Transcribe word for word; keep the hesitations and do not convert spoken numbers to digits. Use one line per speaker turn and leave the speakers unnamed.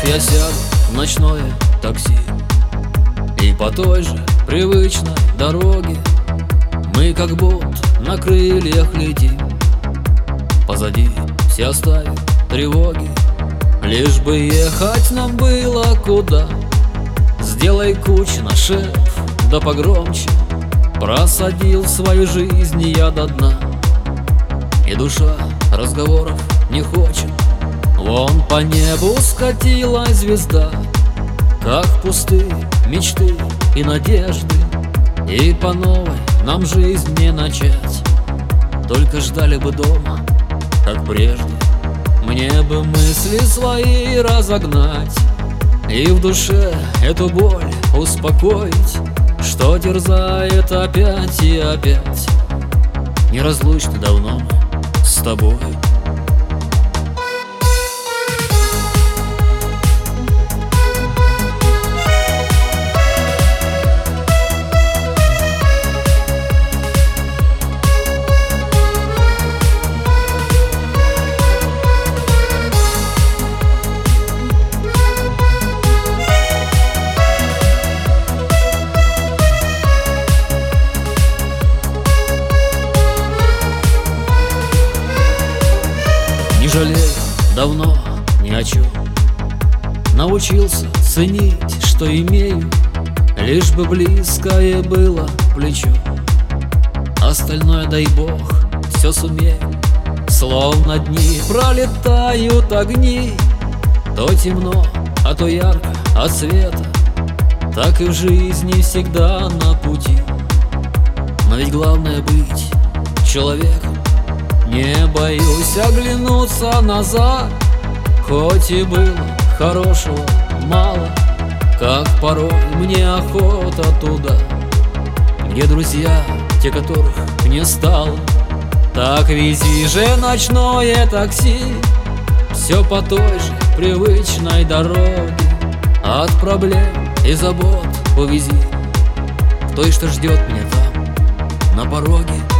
я сяду в ночное такси, и по той же привычной дороге мы как будто на крыльях летим. Позади все оставим тревоги, лишь бы ехать нам было куда. Сделай кучно, шеф, да погромче. Просадил свою жизнь я до дна, и душа разговоров не хочет. Вон по небу скатилась звезда, как пустые мечты и надежды, и по новой нам жизнь не начать. Только ждали бы дома, как прежде. Мне бы мысли свои разогнать и в душе эту боль успокоить, что терзает опять и опять. Неразлучны давно мы с тобой. Не жалею давно ни о чем, научился ценить, что имею, лишь бы близкое было плечо. Остальное, дай бог, все сумею. Словно дни пролетают огни, то темно, а то ярко от света. Так и в жизни всегда на пути. Но ведь главное быть человеком. Не боюсь оглянуться назад, хоть и было хорошего мало, как порой мне охота туда, где друзья, те, которых не стало. Так вези же ночное такси, все по той же привычной дороге. От проблем и забот увези к той, что ждет меня там на пороге.